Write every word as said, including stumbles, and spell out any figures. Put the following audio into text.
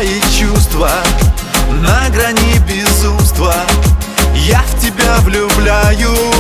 мои чувства на грани безумства. Я в тебя влюбляюсь.